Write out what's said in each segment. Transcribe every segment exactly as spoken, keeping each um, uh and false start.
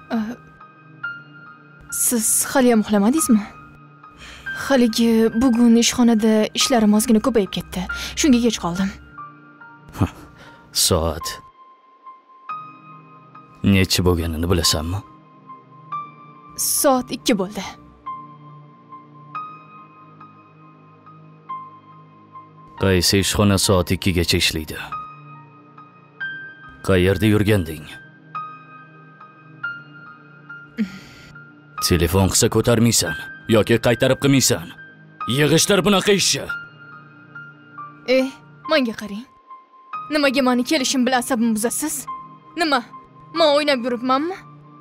Siz hali ham uxlamadingizmi? Haligi bugun ishxonada ishlarim ozgina ko'payib ketdi. Shunga kech qoldim. Soat necha bo'lganini bilasanmi? Soat ikki bo'ldi. Qaysi ishxona soat ikki gacha ishlaydi? Qayerda yurganding? Telefon qilsa ko'tarmaysan yoki qaytarib qilmaysan. Yig'ishlar bunaqa ishchi. Eh, menga qarang. Nimaga meni kelishim bilan asabimni buzasiz? Nima? Men o'ynab yuribmanmi?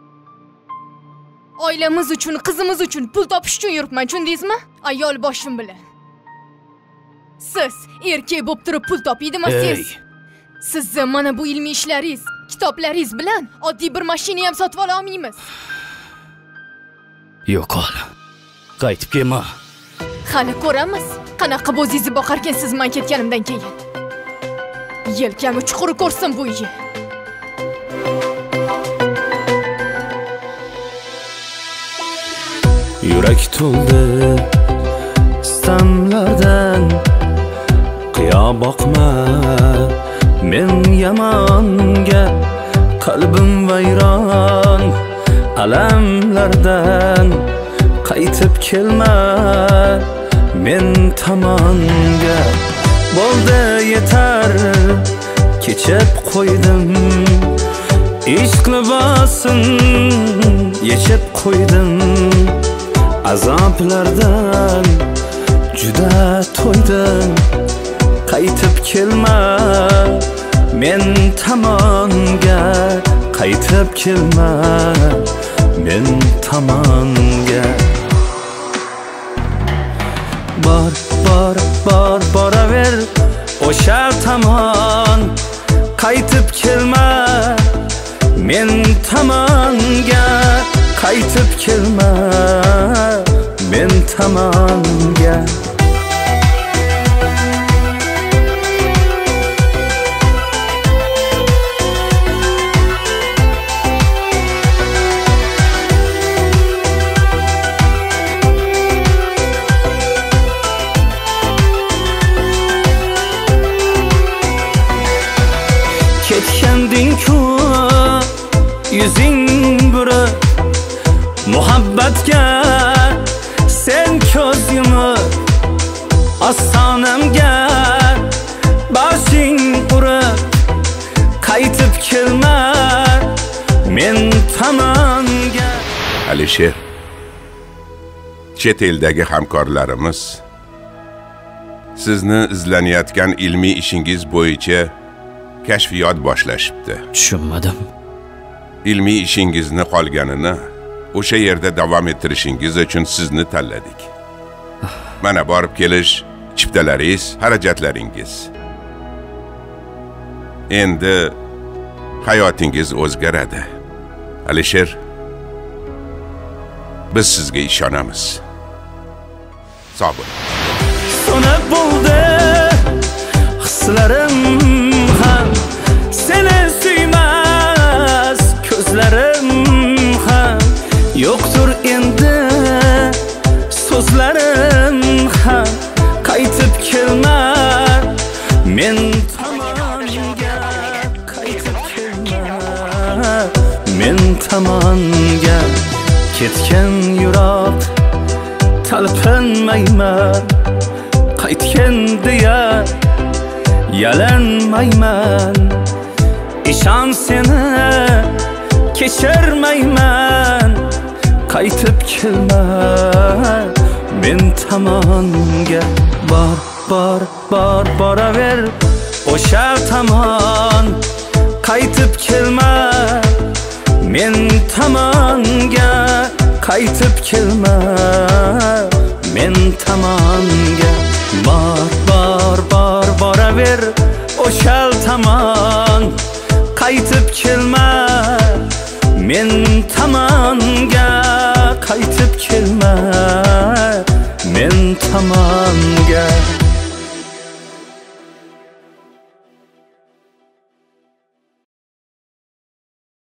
Oilamiz uchun, qizimiz uchun pul topish uchun yuribman, tushundingizmi? Ayol boshim bilan. Siz erkak bo'lib turib pul topaydimisiz? Sizni mana bu ilmiy ishlaringiz, kitoblaringiz bilan oddiy bir mashina ham sotib ola olmaymiz. Yo'qol. Qaytib kelma. Hali ko'ramiz. Qanaqa bo'zingizni boqarkansiz men ketganimdan keyin. Yelkami chuqur ko'rsin bu uyi. Yurak to'ldi istamlardan, qiyo boqma men yamonga, qalbim vayron alamlardan, qaytib kelma men tomonga. Bo'ldi yetar kechib qo'ydim, ishq libosin yechib qo'ydim, azoblardan juda to'ydim. Qaytib kelma men tomonga, qaytib kelma men tomonga. Bor, bor, bor, boraver o'sha tomon, qaytib kelma men tomonga, qaytib kelma men tomonga. Ketganding-ku yuzing burib, muhabbatga sen ko'z yumib, ostonamga boshing urib, qaytib kelma men tomonga. Alisher, chet eldagi hamkorlarimiz sizni izlanayotgan ilmiy ishingiz bo'yicha kashfiyot boshlashibdi. Tushunmadim. Ilmiy ishingizni qolganini o'sha yerda davom ettirishingiz uchun sizni tanladik. Mana borib kelish chiptalaringiz, xarajatlaringiz. Endi hayotingiz o'zgaradi. Alisher, biz sizga ishonamiz. Sog' bo'ling. So'nib bo'ldi hislarim ham, seni suymas ko'zlarim ham, yo'qdir endi so'zlarim ham. Qaytib kelma men tomonga, qaytib kelma men tomonga. Ketgan yurak talpinmayman, qaytgan deya yalanmayman. İşan seni kechirmayman, qaytib kelma men tomonga. Bor, bor, bor, boraver o'sha tomon, qaytib kelma men tomonga, qaytib kelma